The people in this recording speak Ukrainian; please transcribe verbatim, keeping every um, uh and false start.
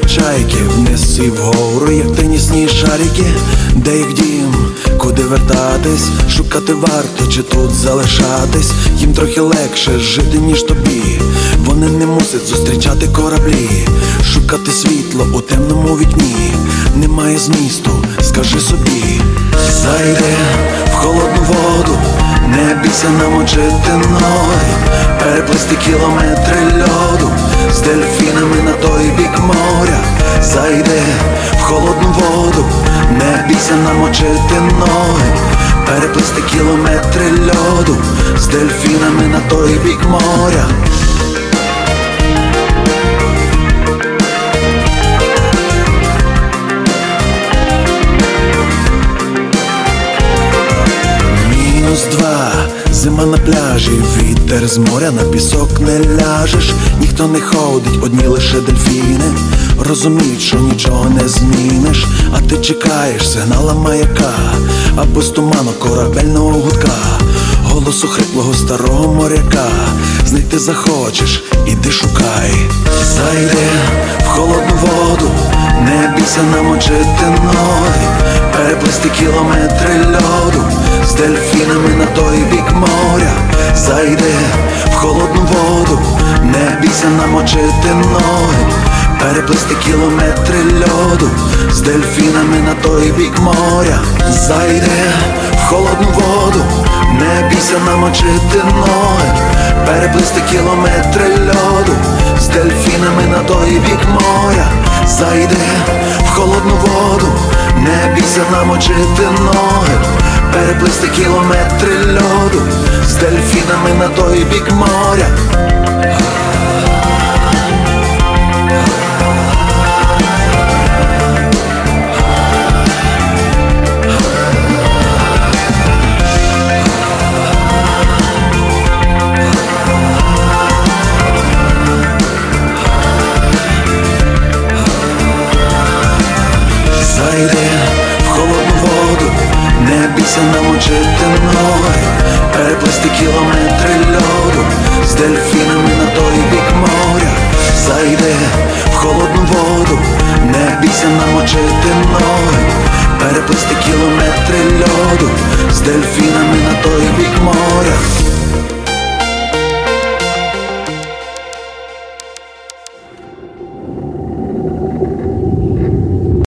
чайки, вниз і вгору, як тенісні шарики. Де їх дім, куди вертатись, шукати варто чи тут залишатись. Їм трохи легше жити, ніж тобі. Вони не мусять зустрічати кораблі, шукати світло у темному вікні. Немає змісту, скажи собі. Зайди в холодну воду, не бійся намочити ноги, переплисти кілометри льоду з дельфінами на той бік моря. Зайди в холодну воду, не бійся намочити ноги, переплисти кілометри льоду з дельфінами на той бік моря. Мінус два, зима на пляжі, вітер з моря, на пісок не ляжеш. Ніхто не ходить, одні лише дельфіни. Розуміють, що нічого не зміниш, а ти чекаєш сигнала маяка або з туману корабельного гудка, голосу хриплого старого моряка. Знайти захочеш, іди шукай. Зайди в холодну воду, не бійся намочити ноги, переплисти кілометри льоду з дельфінами на той бік моря. Зайди в холодну воду, не бійся намочити ноги, переплисти кілометри льоду з дельфінами на той бік моря. Зайди в холодну воду, не бійся намочити ноги, переплисти кілометри льоду з дельфінами на той бік моря. Зайди в холодну воду, не бійся намочити ноги, переплисти кілометри льоду з дельфінами на той бік моря. Зайди в холодну воду, не бійся намочити ноги, переплисти кілометри льоду з дельфінами на той бік моря. Зайди в холодну воду, не бійся намочити ноги, переплисти кілометри льоду з дельфінами на той бік моря.